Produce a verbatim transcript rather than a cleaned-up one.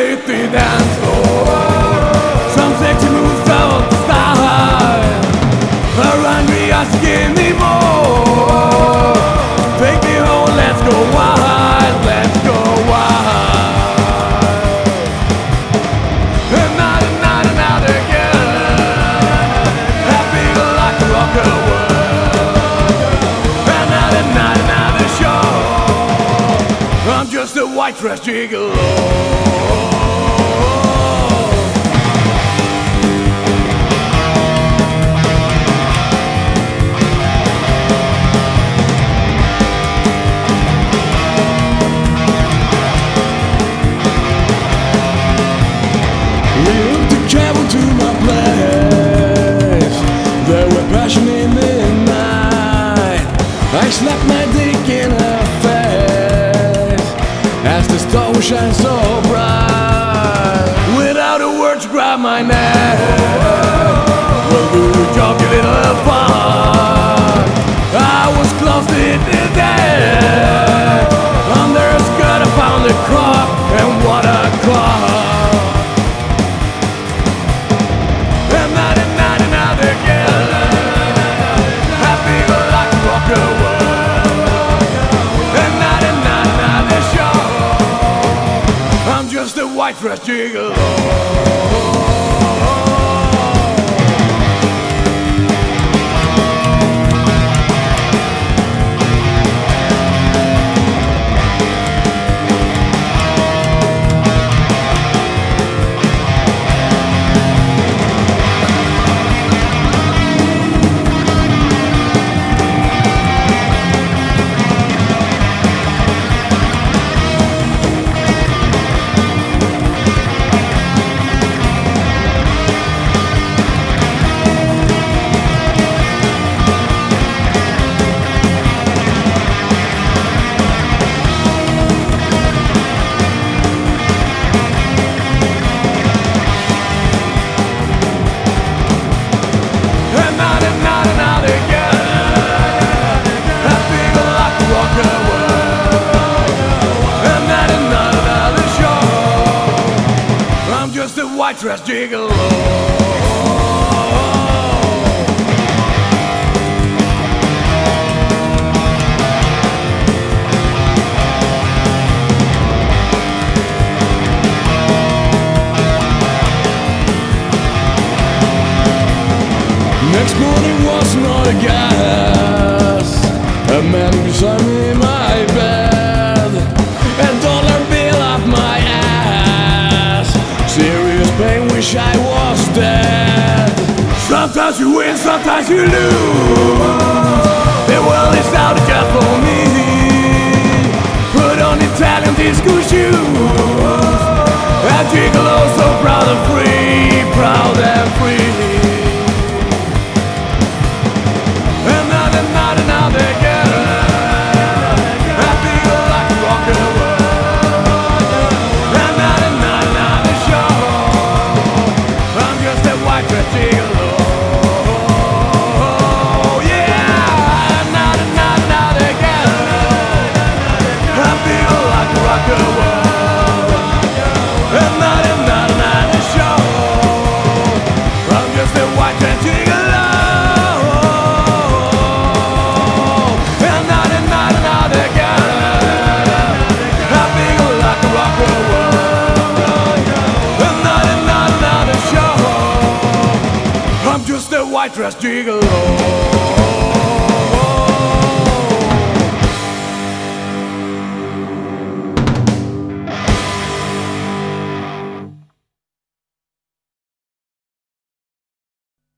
hit the dance floor. Some sexy moves out the style. Her hungry asking me more. Take me home, let's go wild, let's go wild. Another night, another girl. Happy like a rocker world. Another night, another show. I'm just a white trash gigolo. I slapped my dick in her face as the star shines so bright. Without a word, she grabbed my neck. Well, do the job, you little fuck. I was close to hit the dead. Under her skirt, I found a cock, and what a cock. Another night, another girl. Happy go like a rocker world. Just a white trash gigolo. Just a white trash gigolo. Next morning was not a gas. A man beside me in my bed. A dollar bill up my ass. Serious pain, wish I was dead. Sometimes you win, sometimes you lose. The world is out just for me. Put on Italian disco shoes. A gigolo so proud and free, proud and free. Another night, another girl. Happy go like a rocker world. Another night, another show. I'm just a white trash gigolo. Yeah, another night, another girl. Happy go like a rocker world. Another night, another show. I'm just a white trash gigolo. I'm just a white trash gigolo.